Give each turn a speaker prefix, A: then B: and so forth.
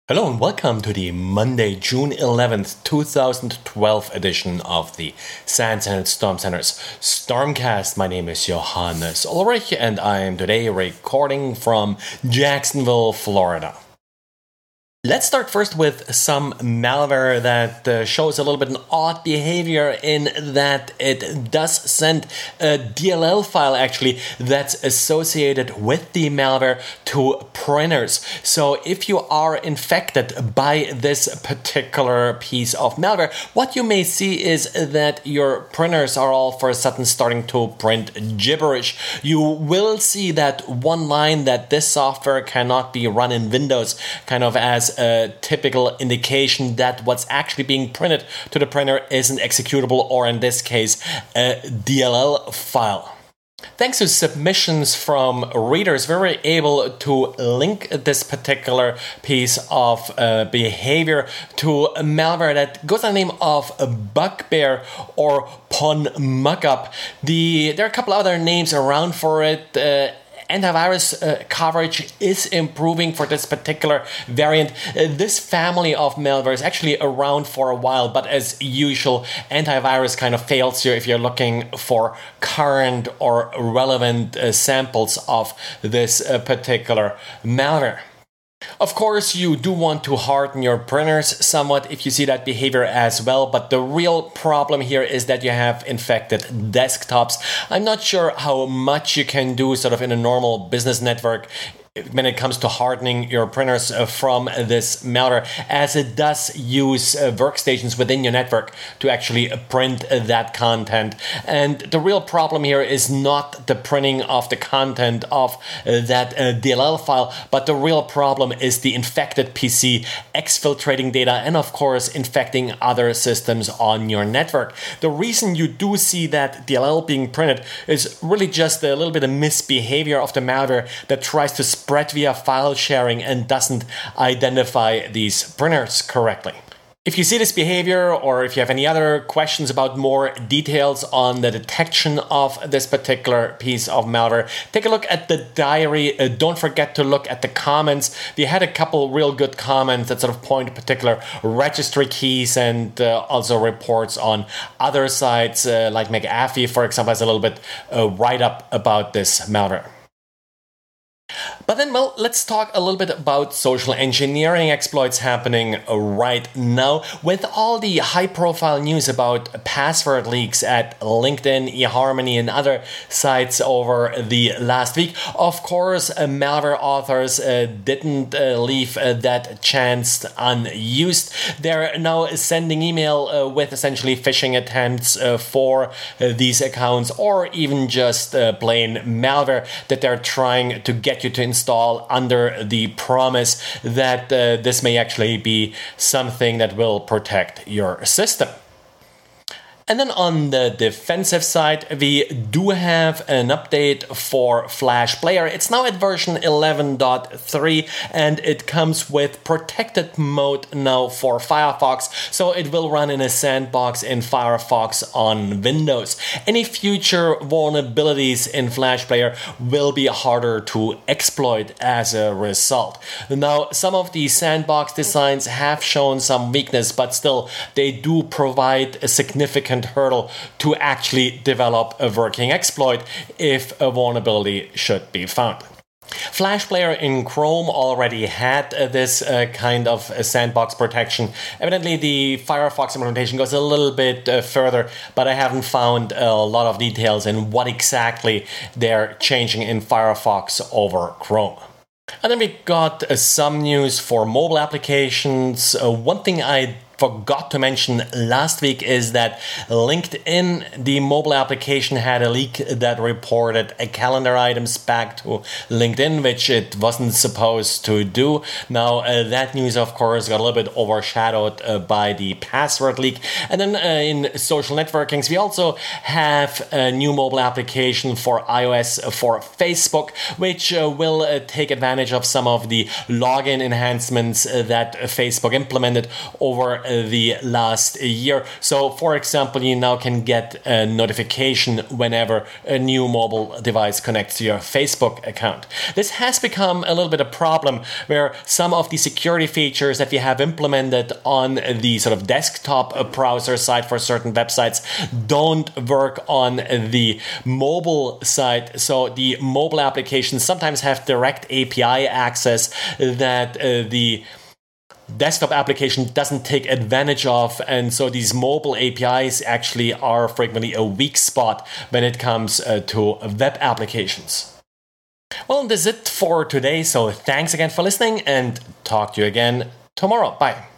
A: Hello and welcome to the Monday, June 11th, 2012 edition of the SANS and Storm Center's Stormcast. My name is Johannes Ulrich and I am today recording from Jacksonville, Florida. Let's start first with some malware that shows a little bit an odd behavior in that it does send a DLL file actually that's associated with the malware to printers. So if you are infected by this particular piece of malware, what you may see is that your printers are all for a sudden starting to print gibberish. You will see that one line that this software cannot be run in Windows, kind of as a typical indication that what's actually being printed to the printer is an executable, or in this case, a DLL file. Thanks to submissions from readers, we were able to link this particular piece of behavior to a malware that goes by the name of Bugbear or PonMuckup. There are a couple other names around for it. Antivirus coverage is improving for this particular variant. This family of malware is actually around for a while, but as usual, antivirus kind of fails you if you're looking for current or relevant samples of this particular malware. Of course, you do want to harden your printers somewhat if you see that behavior as well, but the real problem here is that you have infected desktops. I'm not sure how much you can do sort of in a normal business network when it comes to hardening your printers from this malware, as it does use workstations within your network to actually print that content. And the real problem here is not the printing of the content of that DLL file, but the real problem is the infected PC exfiltrating data and of course infecting other systems on your network. The reason you do see that DLL being printed is really just a little bit of misbehavior of the malware that tries to spread via file sharing and doesn't identify these printers correctly. If you see this behavior, or if you have any other questions about more details on the detection of this particular piece of malware, take a look at the diary. Don't forget to look at the comments. We had a couple real good comments that sort of point to particular registry keys, and also reports on other sites like McAfee, for example, has a little bit write-up about this malware. But then, well, let's talk a little bit about social engineering exploits happening right now. With all the high-profile news about password leaks at LinkedIn, eHarmony, and other sites over the last week, of course, malware authors didn't leave that chance unused. They're now sending email with essentially phishing attempts for these accounts, or even just plain malware that they're trying to get you to install under the promise that this may actually be something that will protect your system. And then on the defensive side, we do have an update for Flash Player. It's now at version 11.3 and it comes with protected mode now for Firefox. So it will run in a sandbox in Firefox on Windows. Any future vulnerabilities in Flash Player will be harder to exploit as a result. Now, some of the sandbox designs have shown some weakness, but still they do provide a significant hurdle to actually develop a working exploit if a vulnerability should be found. Flash Player in Chrome already had this kind of sandbox protection. Evidently, the Firefox implementation goes a little bit further, but I haven't found a lot of details in what exactly they're changing in Firefox over Chrome. And then we got some news for mobile applications. One thing I forgot to mention last week is that LinkedIn, the mobile application, had a leak that reported calendar items back to LinkedIn, which it wasn't supposed to do. Now, that news, of course, got a little bit overshadowed by the password leak. And then in social networkings, we also have a new mobile application for iOS for Facebook, which will take advantage of some of the login enhancements that Facebook implemented over the last year. So, for example, you now can get a notification whenever a new mobile device connects to your Facebook account. This has become a little bit a problem where some of the security features that we have implemented on the sort of desktop browser side for certain websites don't work on the mobile side. So the mobile applications sometimes have direct API access that the desktop application doesn't take advantage of, and so these mobile APIs actually are frequently a weak spot when it comes to web applications. Well, that's it for today, so thanks again for listening and talk to you again tomorrow. Bye.